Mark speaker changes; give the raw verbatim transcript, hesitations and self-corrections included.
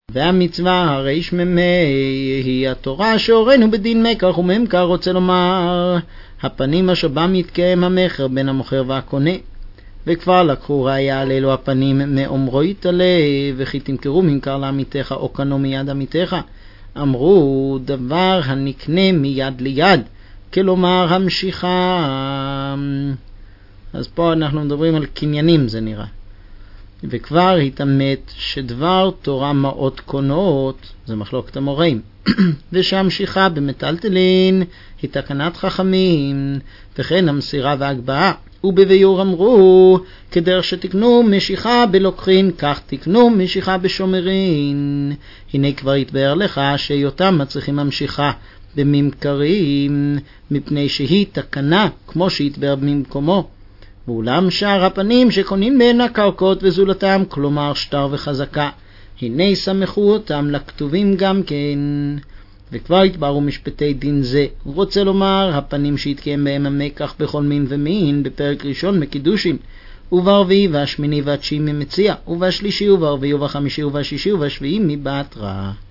Speaker 1: והמצווה הריש ממי היא התורה שהורנו בדין מקח וממכר, רוצה לומר הפנים אשר בה מתקיים המכר בין המוכר והקונה. וכבר לקחו ראיה על אלו הפנים מאומרו יתעלה, וכי תמכרו ממכר לעמיתך או קנו מיד עמיתך. אמרו דבר הנקנה מיד ליד, כלומר המשיכה. אז פה אנחנו מדברים על קניינים, זה נראה. וכבר התאמת שדבר תורה מאות קונות, זה מחלוקת המוראים, ושהמשיכה במטלטלין היא תקנת חכמים, וכן המסירה והגבהה. ובביור אמרו כדרך שתקנו משיכה בלוקחין, כך תקנו משיכה בשומרין. הנה כבר יתבאר לך שיותם מצריכים המשיכה בממכרים, מפני שהיא תקנה כמו שהתבאר במקומו. ואולם שאר הפנים שקונים בין הקרקעות וזולתם, כלומר שטר וחזקה, הנה סמכו אותם לכתובים גם כן. וכבר התבארו משפטי דין זה, הוא רוצה לומר הפנים שהתקיים בהם המקח בכל מין ומין בפרק ראשון מקידושים, וברביעי והשמיני והתשיעי ממציע, ובשלישי וברביעי ובחמישי ובשישי ובשביעי מבעטרה.